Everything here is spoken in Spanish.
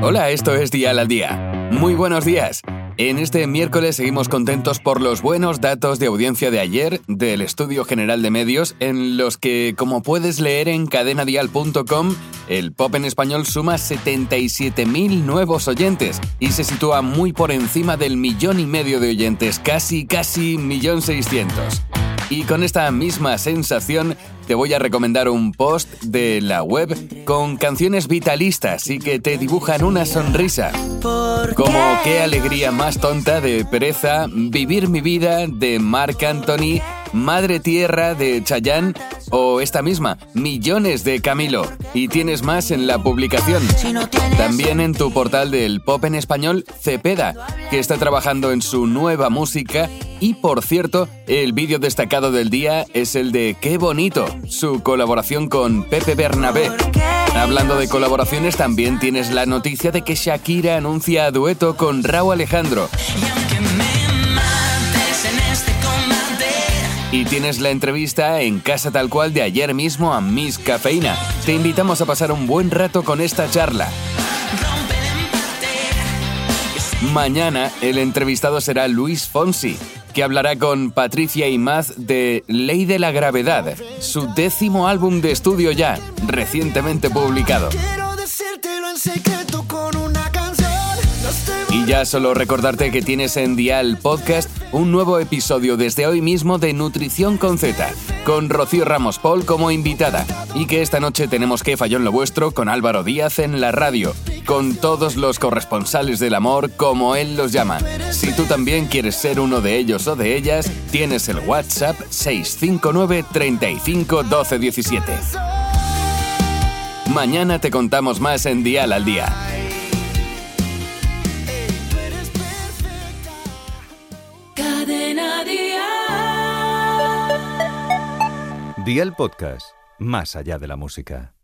Hola, esto es Dial al Día. Muy buenos días. En este miércoles seguimos contentos por los buenos datos de audiencia de ayer del Estudio General de Medios, en los que, como puedes leer en cadenadial.com, el pop en español suma 77.000 nuevos oyentes y se sitúa muy por encima del 1,5 millones de oyentes, casi 1.600.000. Y con esta misma sensación te voy a recomendar un post de la web con canciones vitalistas y que te dibujan una sonrisa. Como Qué alegría más tonta de Pereza, Vivir mi vida de Marc Anthony, Madre Tierra de Chayanne o esta misma, Millones de Camilo. Y tienes más en la publicación. También en tu portal del pop en español, Cepeda, que está trabajando en su nueva música. Y por cierto, el vídeo destacado del día es el de Qué bonito, su colaboración con Pepe Bernabé. Hablando de colaboraciones, también tienes la noticia de que Shakira anuncia dueto con Rauw Alejandro. Y tienes la entrevista en Casa Tal Cual de ayer mismo a Miss Cafeína. Te invitamos a pasar un buen rato con esta charla. Mañana el entrevistado será Luis Fonsi, que hablará con Patricia Imaz de Ley de la Gravedad, su 10º álbum de estudio ya, recientemente publicado. Y ya solo recordarte que tienes en Dial Podcast un nuevo episodio desde hoy mismo de Nutrición con Z, con Rocío Ramos Paul como invitada, y que esta noche tenemos Que falló en lo vuestro con Álvaro Díaz en la radio, con todos los corresponsales del amor, como él los llama. Si tú también quieres ser uno de ellos o de ellas, tienes el WhatsApp 659 35 12 17. Mañana te contamos más en Dial al Día. Dial Podcast, más allá de la música.